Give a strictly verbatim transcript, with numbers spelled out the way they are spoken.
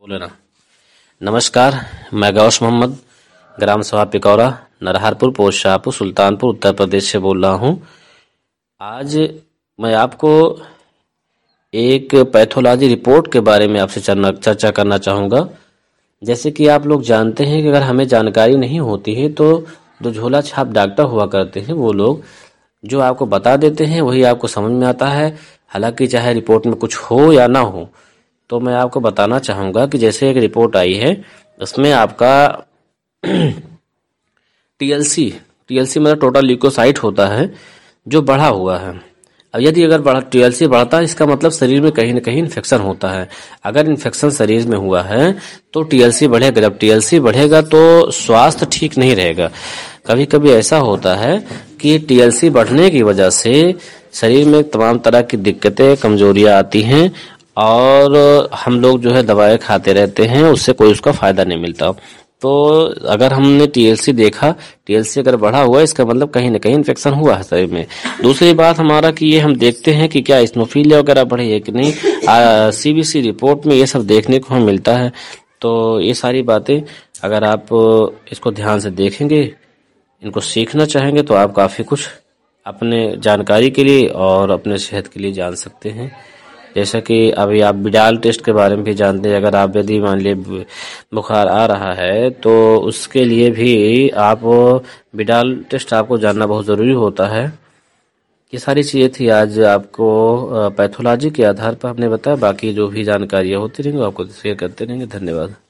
बोले ना। नमस्कार, मैं गौस मोहम्मद, ग्राम सभा पिकौरा, नरहारपुर, पोस्ट शाहपुर, सुल्तानपुर, उत्तर प्रदेश से बोल रहा हूँ। आज मैं आपको एक पैथोलॉजी रिपोर्ट के बारे में आपसे चर्चा करना चाहूँगा। जैसे कि आप लोग जानते हैं कि अगर हमें जानकारी नहीं होती है तो जो झोला छाप डॉक्टर हुआ करते हैं वो लोग जो आपको बता देते हैं वही आपको समझ में आता है, हालांकि चाहे रिपोर्ट में कुछ हो या ना हो। तो मैं आपको बताना चाहूँगा कि जैसे एक रिपोर्ट आई है उसमें आपका टीएलसी टीएलसी मतलब टोटल ल्यूकोसाइट होता है जो बढ़ा हुआ है। अब यदि अगर बढ़ा टीएलसी बढ़ता है इसका मतलब शरीर में कहीं ना कहीं इन्फेक्शन होता है। अगर इन्फेक्शन शरीर में हुआ है तो टीएलसी बढ़ेगा। जब टीएलसी बढ़ेगा तो स्वास्थ्य ठीक नहीं रहेगा। कभी कभी ऐसा होता है कि टीएलसी बढ़ने की वजह से शरीर में तमाम तरह की दिक्कतें, कमजोरियां आती हैं और हम लोग जो है दवाएं खाते रहते हैं, उससे कोई उसका फायदा नहीं मिलता। तो अगर हमने टीएलसी देखा, टीएलसी अगर बढ़ा हुआ है इसका मतलब कहीं ना कहीं इन्फेक्शन हुआ है शरीर में। दूसरी बात हमारा कि ये हम देखते हैं कि क्या इस्नोफिलिया वगैरह बढ़ी है कि नहीं। सीबीसी रिपोर्ट में ये सब देखने को हमें मिलता है। तो ये सारी बातें अगर आप इसको ध्यान से देखेंगे, इनको सीखना चाहेंगे तो आप काफ़ी कुछ अपने जानकारी के लिए और अपने सेहत के लिए जान सकते हैं। जैसा कि अभी आप बिडाल टेस्ट के बारे में भी जानते हैं। अगर आप यदि मान लीजिए बुखार आ रहा है तो उसके लिए भी आप बिडाल टेस्ट आपको जानना बहुत ज़रूरी होता है। ये सारी चीज़ें थी आज आपको पैथोलॉजी के आधार पर हमने बताया। बाकी जो भी जानकारियाँ होती रहेंगी आपको शेयर करते रहेंगे। धन्यवाद।